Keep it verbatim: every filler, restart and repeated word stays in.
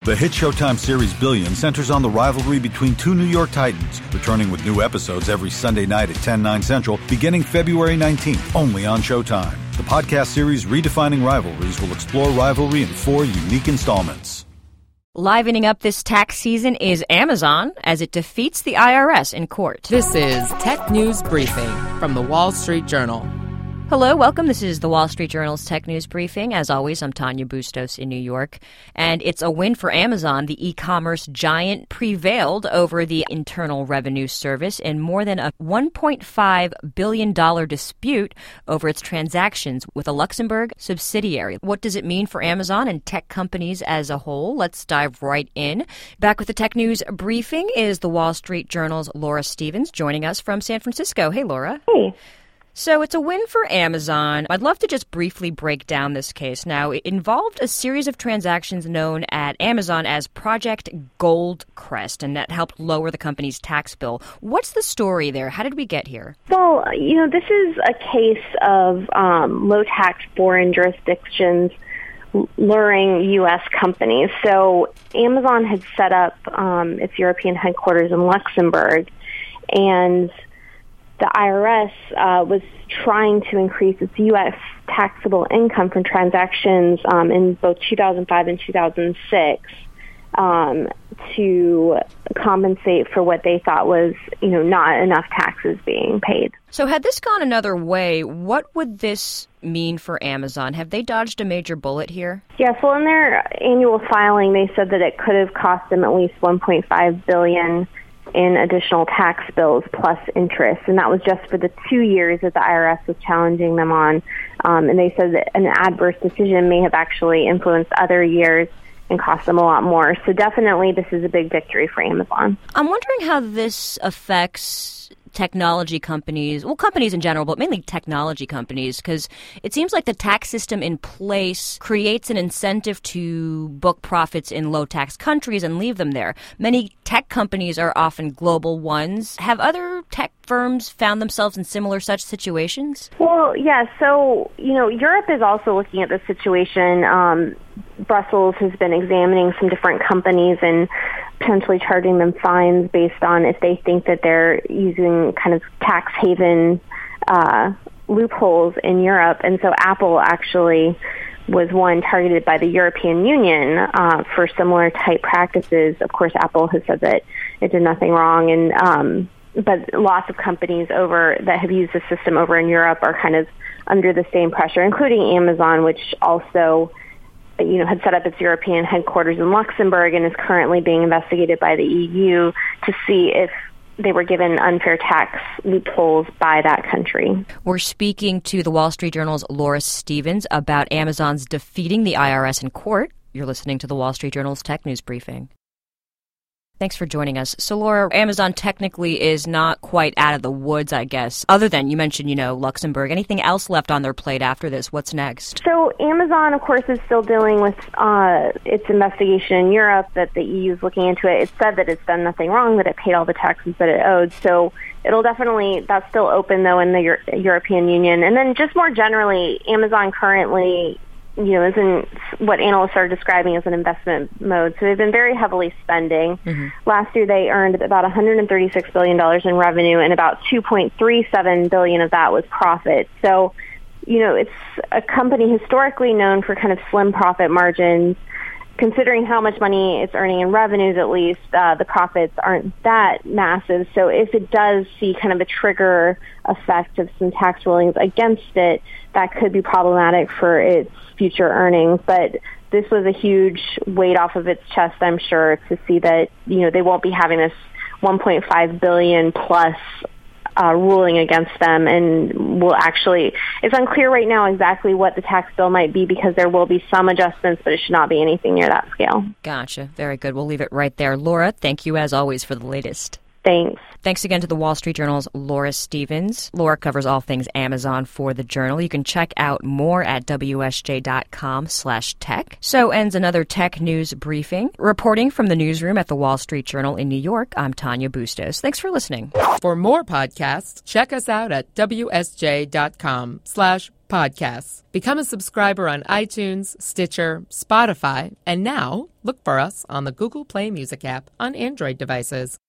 The hit Showtime series Billion centers on the rivalry between two New York Titans, returning with new episodes every Sunday night at ten, nine Central, beginning February nineteenth, only on Showtime. The podcast series Redefining Rivalries will explore rivalry in four unique installments. Livening up this tax season is Amazon as it defeats the I R S in court. This is Tech News Briefing from The Wall Street Journal. Hello, welcome. This is the Wall Street Journal's Tech News Briefing. As always, I'm Tanya Bustos in New York. And it's a win for Amazon. The e-commerce giant prevailed over the Internal Revenue Service in more than a one point five billion dollars dispute over its transactions with a Luxembourg subsidiary. What does it mean for Amazon and tech companies as a whole? Let's dive right in. Back with the Tech News Briefing is the Wall Street Journal's Laura Stevens, joining us from San Francisco. Hey, Laura. Hey. So it's a win for Amazon. I'd love to just briefly break down this case. Now, it involved a series of transactions known at Amazon as Project Goldcrest, and that helped lower the company's tax bill. What's the story there? How did we get here? Well, you know, this is a case of um, low-tax foreign jurisdictions luring U S companies. So Amazon had set up um, its European headquarters in Luxembourg, and the I R S uh, was trying to increase its U S taxable income from transactions um, in both two thousand five and two thousand six um, to compensate for what they thought was, you know, not enough taxes being paid. So had this gone another way, what would this mean for Amazon? Have they dodged a major bullet here? Yeah, so in their annual filing, they said that it could have cost them at least one point five billion dollars in additional tax bills plus interest, and that was just for the two years that the I R S was challenging them on. Um, and they said that an adverse decision may have actually influenced other years and cost them a lot more. So definitely this is a big victory for Amazon. I'm wondering how this affects technology companies, well, companies in general, but mainly technology companies, because it seems like the tax system in place creates an incentive to book profits in low-tax countries and leave them there. Many tech companies are often global ones. Have other tech firms found themselves in similar such situations? Well, yeah, so, you know, Europe is also looking at this situation. Um, Brussels has been examining some different companies and potentially charging them fines based on if they think that they're using kind of tax haven uh, loopholes in Europe. And so Apple actually was one targeted by the European Union uh, for similar type practices. Of course, Apple has said that it did nothing wrong, and um, but lots of companies over that have used the system over in Europe are kind of under the same pressure, including Amazon, which also, you know, had set up its European headquarters in Luxembourg and is currently being investigated by the E U to see if they were given unfair tax loopholes by that country. We're speaking to the Wall Street Journal's Laura Stevens about Amazon's defeating the I R S in court. You're listening to the Wall Street Journal's Tech News Briefing. Thanks for joining us. So, Laura, Amazon technically is not quite out of the woods, I guess, other than you mentioned, you know, Luxembourg. Anything else left on their plate after this? What's next? So Amazon, of course, is still dealing with uh, its investigation in Europe that the E U is looking into it. It said that it's done nothing wrong, that it paid all the taxes that it owed. So it'll definitely, that's still open, though, in the Euro- European Union. And then just more generally, Amazon currently, you know, is in what analysts are describing as an investment mode. So they've been very heavily spending. Mm-hmm. Last year, they earned about one hundred thirty-six billion dollars in revenue, and about two point three seven billion dollars of that was profit. So, you know, it's a company historically known for kind of slim profit margins. Considering how much money it's earning in revenues, at least, uh, the profits aren't that massive. So if it does see kind of a trigger effect of some tax rulings against it, that could be problematic for its future earnings. But this was a huge weight off of its chest, I'm sure, to see that, you know, they won't be having this one point five billion dollars plus Uh, ruling against them, and will actually, it's unclear right now exactly what the tax bill might be because there will be some adjustments, but it should not be anything near that scale. Gotcha. Very good. We'll leave it right there. Laura, thank you as always for the latest. Thanks. Thanks again to the Wall Street Journal's Laura Stevens. Laura covers all things Amazon for the Journal. You can check out more at W S J dot com slash tech. So ends another tech news briefing. Reporting from the newsroom at the Wall Street Journal in New York, I'm Tanya Bustos. Thanks for listening. For more podcasts, check us out at W S J dot com slash podcasts. Become a subscriber on iTunes, Stitcher, Spotify, and now look for us on the Google Play Music app on Android devices.